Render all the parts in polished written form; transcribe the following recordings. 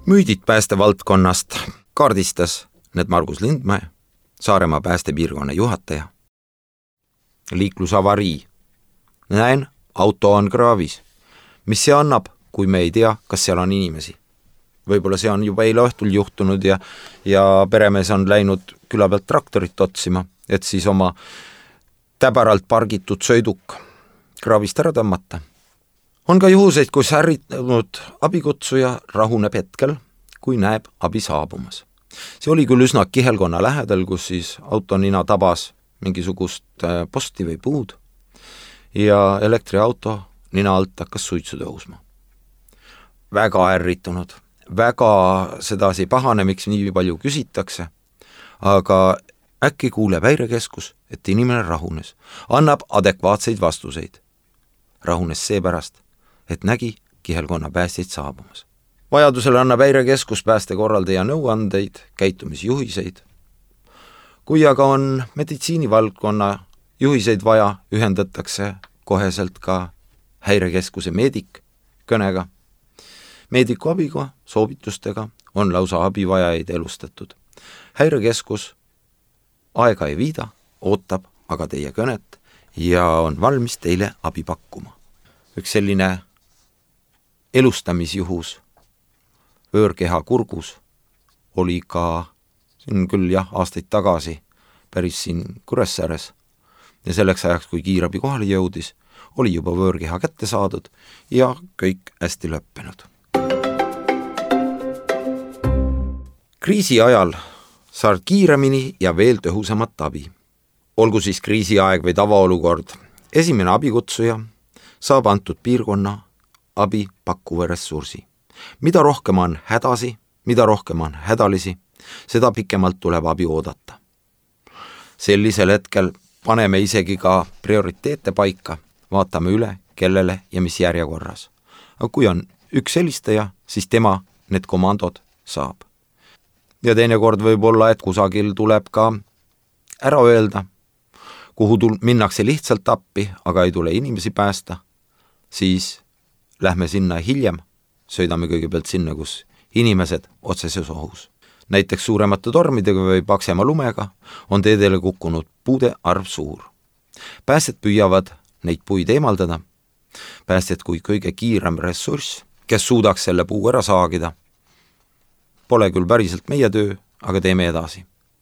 Müüdid päästevaldkonnast kaardistas need Margus Lindmäe, Saaremaa päästepiirkonna juhataja. Liiklusavarii. Näen, auto on kraavis. Mis see annab, kui me ei tea, kas seal on inimesi? Võib-olla see on juba eile õhtul juhtunud ja peremees on läinud küla pealt traktorit otsima, et siis oma täbäralt pargitud sõiduk kraavist ära tõmmata. On ka juhuseid, kus ärritanud abikutsuja rahuneb hetkel, kui näeb abi saabumas. See oli küll üsna kihelkonna lähedal, kus siis autonina tabas mingisugust posti või puud ja elektriauto nina alt hakkas suitsu tõusma. Väga ärritunud, väga sedasi pahane, miks nii palju küsitakse, aga äkki kuuleb häirekeskus, et inimene rahunes, annab adekvaatseid vastuseid. Rahunes seepärast, et nägi kihelkonna päästjaid saabumas. Vajadusel annab häirekeskus päästekorraldaja nõuandeid, käitumisjuhiseid. Kui aga on meditsiinivaldkonna juhiseid vaja, ühendatakse koheselt ka häirekeskuse meedik kõnega. Meediku abiga, soovitustega on lausa abivajajaid elustatud. Häirekeskus aega ei viida, ootab aga teie kõnet ja on valmis teile abi pakkuma. Üks selline elustamisjuhus vöörkeha kurgus oli ka siin küll aastaid tagasi päris siin Kuressaares ja selleks ajaks, kui kiirabi kohale jõudis, oli juba vöörkeha kätte saadud ja kõik hästi lõppenud. Kriisi ajal saad kiiremini ja veel tõhusamat abi. Olgu siis kriisiaeg või tavaolukord, esimene abikutsuja saab antud piirkonna abi pakkuva ressursi. Mida rohkem on hädasi, mida rohkem on hädalisi, seda pikemalt tuleb abi oodata. Sellisel hetkel paneme isegi ka prioriteete paika, vaatame üle, kellele ja mis järjekorras. Aga kui on üks helistaja, siis tema need komandod saab. Ja teinekord võib olla, et kusagil tuleb ka ära öelda, kuhu minnakse lihtsalt appi, aga ei tule inimesi päästa, siis lähme sinna hiljem, sõidame kõigepealt sinna, kus inimesed otseses ohus. Näiteks suuremate tormidega või paksema lumega on teedele kukkunud puude arv suur. Päästjad püüavad neid puid eemaldada. Päästjad kui kõige kiirem ressurss, kes suudaks selle puu ära saagida. Pole küll päriselt meie töö, aga teeme edasi.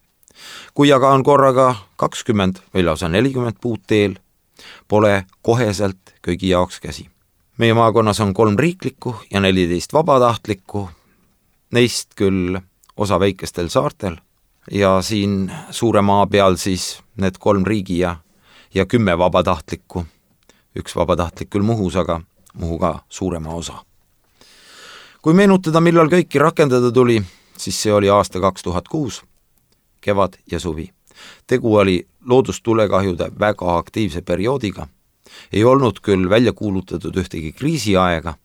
Kui aga on korraga 20 või lausa 40 puud teel, pole koheselt kõigi jaoks käsi. Meie maakonnas on 3 riiklikku ja 14 vabatahtlikku, neist küll osa väikestel saartel ja siin suure maa peal siis need 3 riigi ja 10 vabatahtlikku. Üks vabatahtlik küll Muhus, aga Muhu ka suurema osa. Kui meenutada, millal kõiki rakendada tuli, siis see oli aasta 2006, kevad ja suvi. Tegu oli loodustulekahjude väga aktiivse perioodiga. Ei olnud küll välja kuulutatud ühtegi kriisiaega,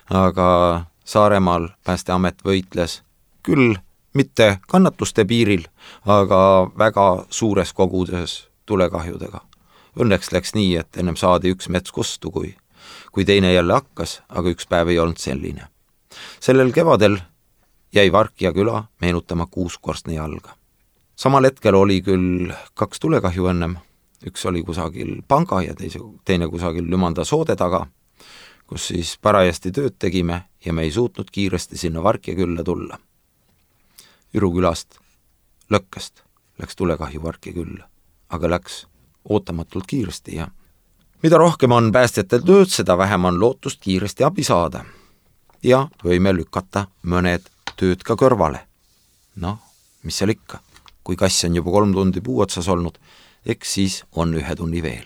aga Saaremaal Päästeamet võitles küll mitte kannatuste piiril, aga väga suures kogudes tulekahjudega. Õnneks läks nii, et ennem saadi üks mets kostu, kui teine jälle hakkas, aga üks päev ei olnud selline. Sellel kevadel jäi Varkja küla meenutama 6 korstne jalga. Samal hetkel oli küll 2 tulekahju ennem, üks oli kusagil panga ja teine kusagil Lümanda soode taga, kus siis parajasti tööd tegime ja me ei suutnud kiiresti sinna Varkja külla tulla. Üru külast Lõkkest läks tulekahju Varkja külla, aga läks ootamatult kiiresti ja mida rohkem on päästjatel tööd, seda vähem on lootust kiiresti abi saada. Ja võime lükata mõned tööd ka kõrvale. Mis seal ikka? Kui kass on juba 3 tundi puu otsas olnud, eks siis on 1 tunni veel.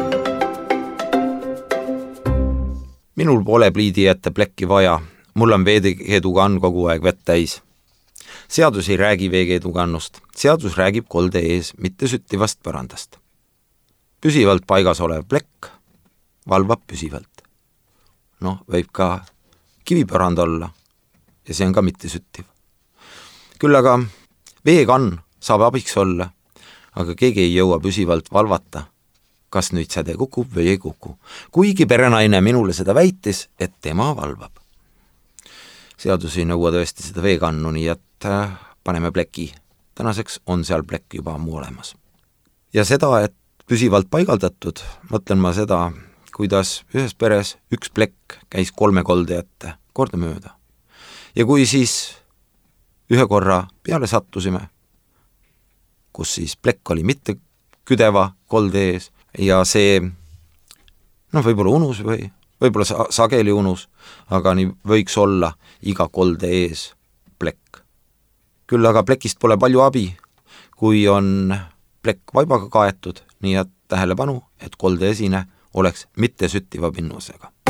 Minul pole pliidi ette plekki vaja, mul on veekeedukann kogu aeg vett täis. Seadus ei räägi veekeedukannust, seadus räägib kolde ees, mitte süttivast põrandast. Püsivalt paigas olev plekk valvab püsivalt. Võib ka kivipõrand olla ja see on ka mitte süttiv. Küll aga veekann saab abiks olla, aga keegi ei jõua püsivalt valvata, kas nüüd säde kukub või ei kuku. Kuigi perenaine minule seda väitis, et tema valvab. seadus ei nõua tõesti seda veekannu, nii et paneme pleki. Tänaseks on seal plekk juba ammu olemas. Ja seda, et püsivalt paigaldatud, mõtlen ma seda, kuidas ühes peres üks plekk käis 3 kolde ette kordamööda. Ja kui siis ühe korra peale sattusime, kus siis plekk oli mitte küdeva kolde ees ja see võib-olla unus või võib-olla sageli unus, aga nii võiks olla iga kolde ees plekk. Küll aga plekist pole palju abi, kui on plekk vaibaga kaetud, nii et tähelepanu, et kolde esine oleks mitte süttiva pinnusega.